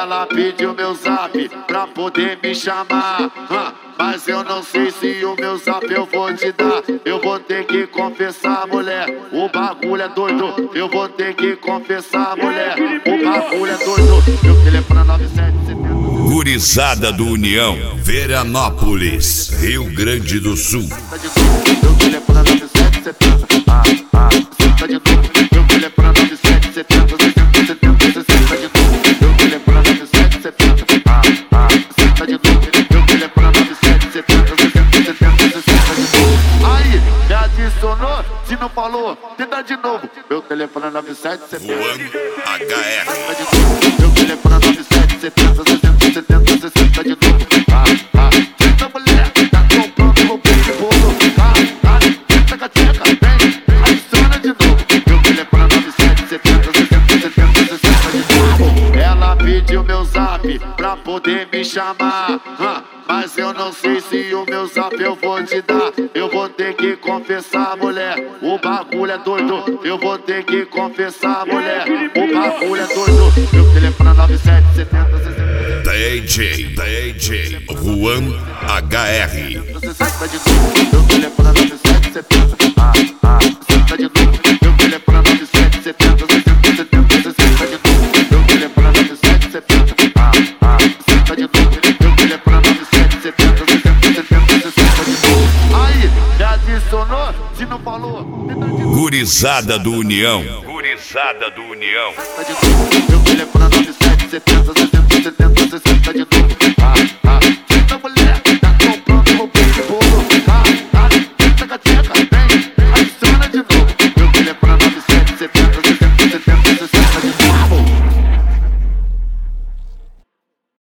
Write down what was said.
Ela pediu meu zap pra poder me chamar, mas eu não sei se o meu zap eu vou te dar. Eu vou ter que confessar, mulher, o bagulho é doido. Eu vou ter que confessar, mulher, o bagulho é doido. Meu telefone é 9770. Gurizada do União, Veranópolis, Rio Grande do Sul. Meu telefone é 9770. Senta de novo. Meu telefone é 9770. 60 de novo. Meu telefone é 9770. Senta de novo. Meu telefone é 9770. 60 de novo. Aí, me adicionou, se não falou, tenta de novo. Meu telefone é 9770. Juan HR. Senta de novo. Meu telefone é 9770. 60 de novo. Senta, mulher, tá comprando roupa de bolo. Senta, cateca, vem, adiciona de novo. Meu telefone é 9770. 60 de novo. Ela pediu meu zap pra poder me chamar, mas eu não sei se o meu zap eu vou te dar. Eu vou ter que confessar, mulher, o bagulho é doido. Eu vou ter que confessar, mulher, o bagulho é doido. Meu telefone é 9770. DJ Juan HR. 60 de novo. Meu telefone é 9770. Senta de novo. Meu telefone é 9770. 60 de novo. Meu telefone é 9770. Senta de novo. Meu telefone é 9770. 60 de novo. Aí, me adicionou, se não falou, tenta de novo. Gurizada do União. Gurizada do União. Senta de novo. Meu telefone é 9770.